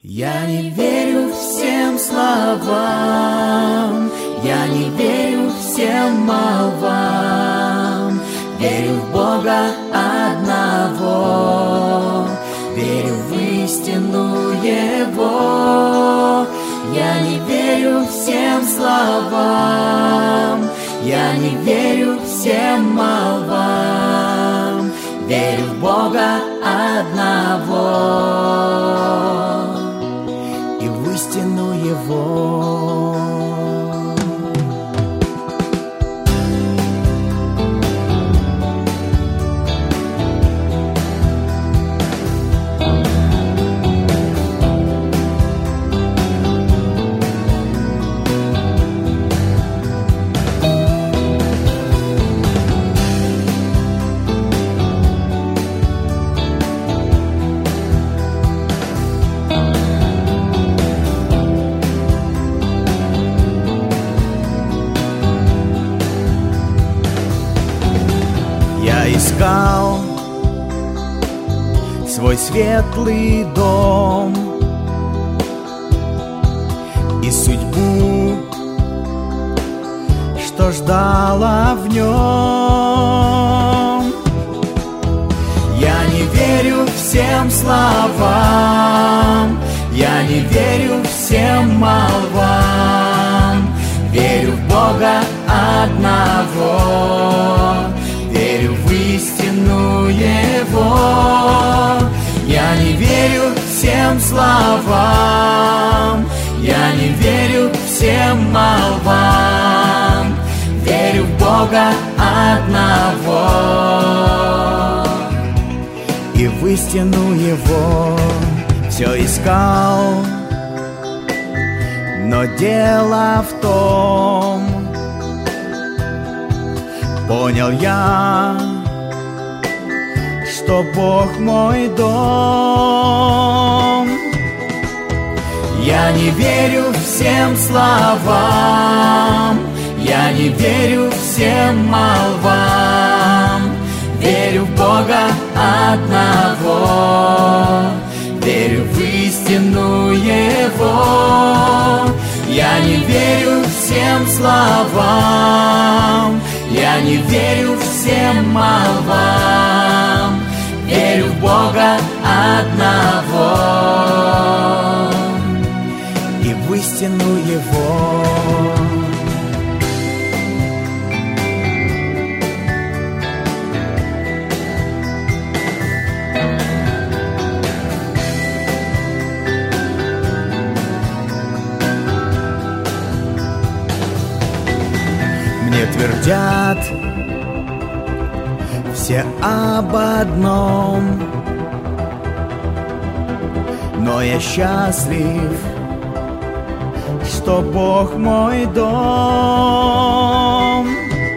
Я не верю всем словам, я не верю всем молвам, верю в Бога одного, верю в истину Его. Я не верю всем словам, я не верю всем молвам, верю в Бога одного и в истину Его. Я искал свой светлый дом и судьбу, что ждала в нем. Я не верю всем словам, я не верю всем молвам, верю в Бога одного, верю в истину Его. Я не верю всем словам, я не верю всем молвам, верю в Бога одного и в истину Его. Все искал, но дело в том, понял я, что Бог мой дом. Я не верю всем словам, я не верю всем молвам, верю в Бога одного, верю в истину Его. Я не верю всем словам, я не верю всем молвам, верю в Бога одного и в истину Его. Мне твердят все об одном, но я счастлив, что Бог мой дом.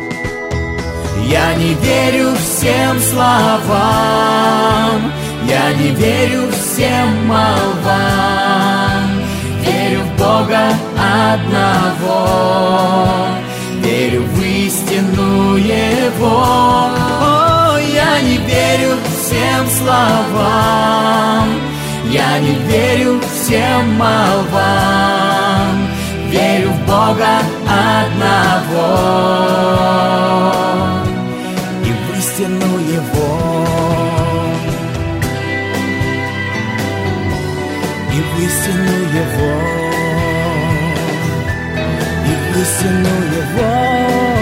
Я не верю всем словам, я не верю всем молвам, верю в Бога одного, верю в истину Его. Я не верю всем словам, я не верю всем молвам, верю в Бога одного и в истину Его. И в истину Его. И в истину Его.